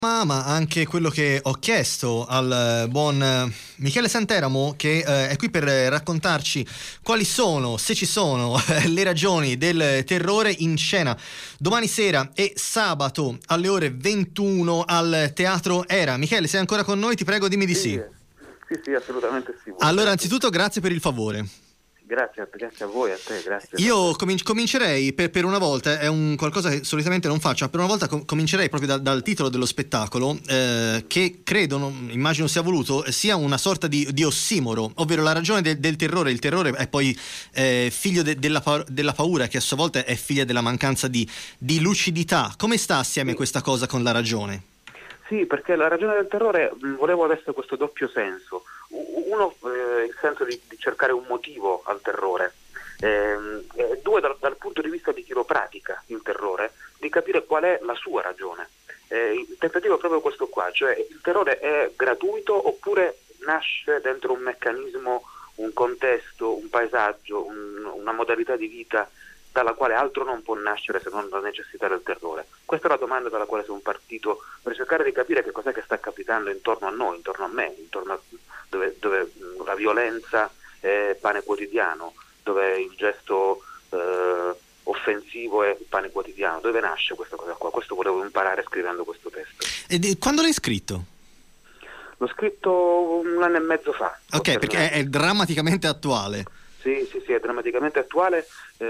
Ma anche quello che ho chiesto al buon Michele Santeramo, che è qui per raccontarci quali sono, se ci sono, le ragioni del terrore in scena domani sera e sabato alle ore 21 al Teatro Era. Michele, sei ancora con noi? Ti prego, dimmi di sì. Sì, assolutamente sì. Allora, anzitutto grazie per il favore. Grazie a voi, a te, grazie. Io comincerei per una volta, è un qualcosa che solitamente non faccio, ma per una volta comincerei proprio dal titolo dello spettacolo, che credo, immagino sia voluto, sia una sorta di ossimoro, ovvero la ragione del terrore. Il terrore è poi figlio della paura, che a sua volta è figlia della mancanza di lucidità. Come sta assieme questa cosa con la ragione? Sì, perché la ragione del terrore volevo avesse questo doppio senso. Uno, il senso di cercare un motivo al terrore, due, dal punto di vista di chi lo pratica il terrore, di capire qual è la sua ragione. Il tentativo è proprio questo qua, cioè il terrore è gratuito oppure nasce dentro un meccanismo, un contesto, un paesaggio, una modalità di vita dalla quale altro non può nascere se non la necessità del terrore. Questa è la domanda dalla quale sono partito, per cercare di capire che cos'è che sta capitando intorno a noi, intorno a me, intorno a dove la violenza è pane quotidiano, dove il gesto offensivo è pane quotidiano. Dove nasce questa cosa qua? Questo volevo imparare scrivendo questo testo. E quando l'hai scritto? L'ho scritto 1 anno e mezzo fa. Ok, perché è drammaticamente attuale. Sì, è drammaticamente attuale.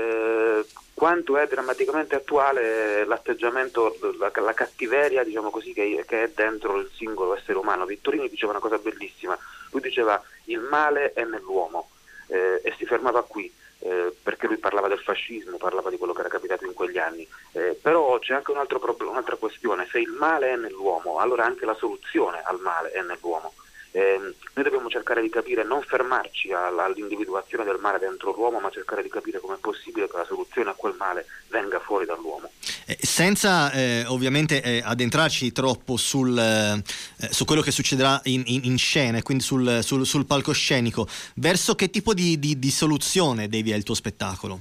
Quanto è drammaticamente attuale l'atteggiamento, la cattiveria, diciamo così, che è dentro il singolo essere umano. Vittorini diceva una cosa bellissima. Lui diceva: il male è nell'uomo, e si fermava qui, perché lui parlava del fascismo, parlava di quello che era capitato in quegli anni. Però c'è anche un'altra questione: se il male è nell'uomo, allora anche la soluzione al male è nell'uomo. Noi dobbiamo cercare di capire, non fermarci all'individuazione del male dentro l'uomo, ma cercare di capire come è possibile che la soluzione a quel male venga fuori dall'uomo. Senza ovviamente addentrarci troppo su quello che succederà in scena e quindi sul palcoscenico, verso che tipo di soluzione devia il tuo spettacolo?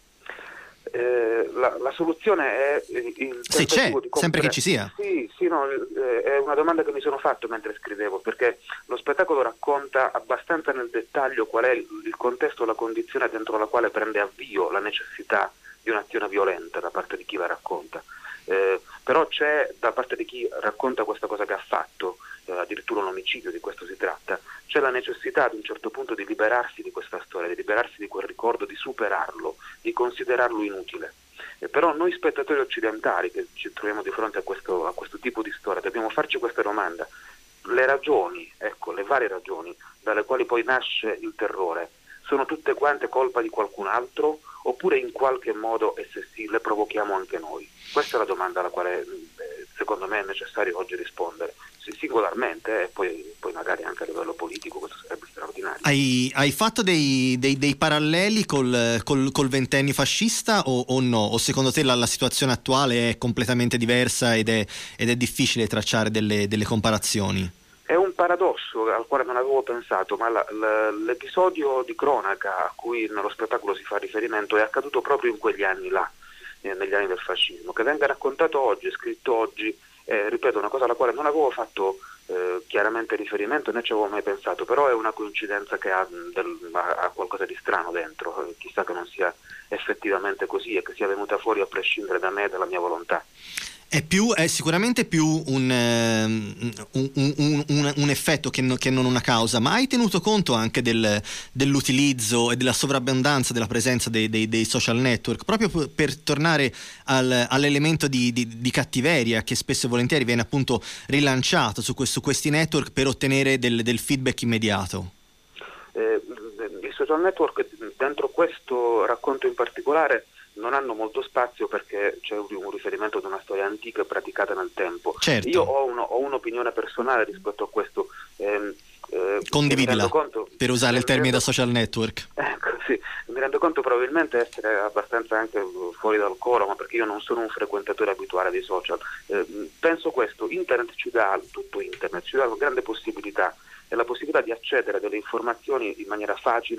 La soluzione è il se c'è, sempre che ci sia. Sì, no, è una domanda che mi sono fatto mentre scrivevo, perché lo spettacolo racconta abbastanza nel dettaglio qual è il contesto, la condizione dentro la quale prende avvio la necessità di un'azione violenta da parte di chi la racconta. Però c'è, da parte di chi racconta questa cosa che ha fatto, addirittura un omicidio, di questo si tratta, c'è la necessità ad un certo punto di liberarsi di questa storia, di liberarsi di quel ricordo, di superarlo, di considerarlo inutile. Però noi spettatori occidentali che ci troviamo di fronte a questo tipo di storia dobbiamo farci questa domanda: le ragioni, le varie ragioni dalle quali poi nasce il terrore, sono tutte quante colpa di qualcun altro, oppure in qualche modo, e se sì, le provochiamo anche noi? Questa è la domanda alla quale secondo me è necessario oggi rispondere, singolarmente, e poi magari anche a livello politico. Questo sarebbe straordinario. Hai fatto dei paralleli col ventennio fascista o no? O secondo te la situazione attuale è completamente diversa ed è difficile tracciare delle comparazioni? È un paradosso al quale non avevo pensato, ma l'episodio di cronaca a cui nello spettacolo si fa riferimento è accaduto proprio in quegli anni là, negli anni del fascismo. Che venga raccontato oggi, scritto oggi, ripeto, una cosa alla quale non avevo fatto chiaramente riferimento, né ci avevo mai pensato, però è una coincidenza che ha qualcosa di strano dentro. Chissà che non sia effettivamente così e che sia venuta fuori a prescindere da me e dalla mia volontà. È sicuramente più un effetto che non una causa, ma hai tenuto conto anche dell'utilizzo e della sovrabbondanza della presenza dei social network, proprio per tornare all'elemento di cattiveria che spesso e volentieri viene appunto rilanciato su questi network per ottenere del feedback immediato? I social network dentro questo racconto in particolare non hanno molto spazio, perché c'è un riferimento ad una storia antica e praticata nel tempo. Certo. Io ho un'opinione personale rispetto a questo. Condividila, per usare il termine da social network. Ecco, sì, mi rendo conto probabilmente essere abbastanza anche fuori dal coro, ma perché io non sono un frequentatore abituale dei social. Penso questo: tutto internet ci dà una grande possibilità, e la possibilità di accedere a delle informazioni in maniera facile,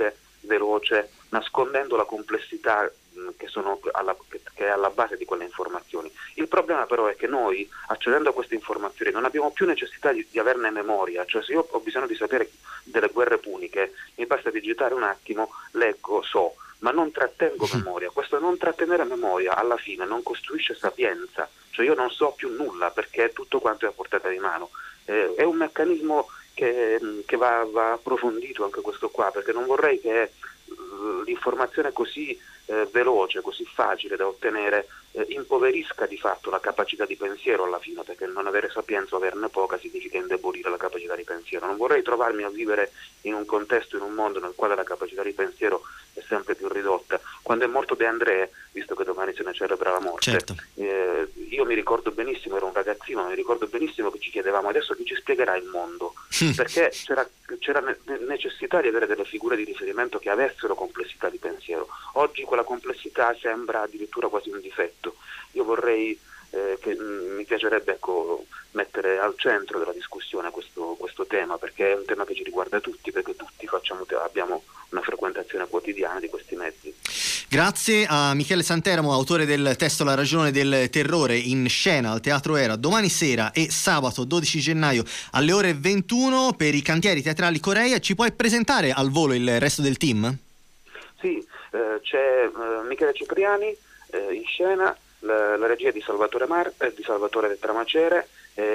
veloce, nascondendo la complessità che è alla base di quelle informazioni. Il problema però è che noi, accedendo a queste informazioni, non abbiamo più necessità di averne memoria. Cioè, se io ho bisogno di sapere delle guerre puniche, mi basta digitare un attimo, leggo, so, ma non trattengo memoria. Questo non trattenere memoria alla fine non costruisce sapienza, cioè io non so più nulla perché tutto quanto è a portata di mano. È un meccanismo che va approfondito anche questo qua, perché non vorrei che l'informazione così veloce, così facile da ottenere, impoverisca di fatto la capacità di pensiero alla fine, perché non avere sapienza o averne poca significa indebolire la capacità di pensiero. Non vorrei trovarmi a vivere in un contesto, in un mondo nel quale la capacità di pensiero è sempre più ridotta. Quando è morto De André, visto che domani se ne celebra la morte, certo. Io mi ricordo benissimo, ero un ragazzino, mi ricordo benissimo che ci chiedevamo adesso chi ci spiegherà il mondo, perché c'era necessità di avere delle figure di riferimento che avessero complessità di pensiero. Oggi quella complessità sembra addirittura quasi un difetto. Io vorrei mi piacerebbe mettere al centro della discussione questo tema, perché è un tema che ci riguarda tutti, perché tutti abbiamo una frequentazione quotidiana di questi mezzi. Grazie a Michele Santeramo, autore del testo La ragione del terrore, in scena al Teatro Era domani sera e sabato 12 gennaio alle ore 21 per i Cantieri Teatrali Coreia. Ci puoi presentare al volo il resto del team? Sì, c'è Michele Cipriani in scena, la regia di Salvatore Tramacere,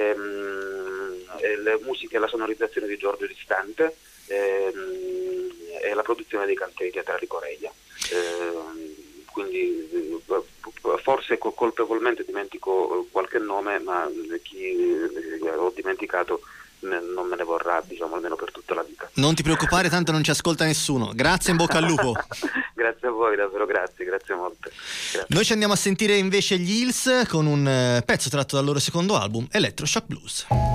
le musiche e la sonorizzazione di Giorgio Distante, e la produzione dei Cantieri Teatrali Coreia. Quindi forse colpevolmente dimentico qualche nome, ma chi ho dimenticato non me ne vorrà, almeno per tutta la vita. Non ti preoccupare, tanto non ci ascolta nessuno. Grazie, in bocca al lupo. Grazie a voi, davvero, grazie molte. Grazie. Noi ci andiamo a sentire invece gli Hills con un pezzo tratto dal loro secondo album, Electroshock Blues.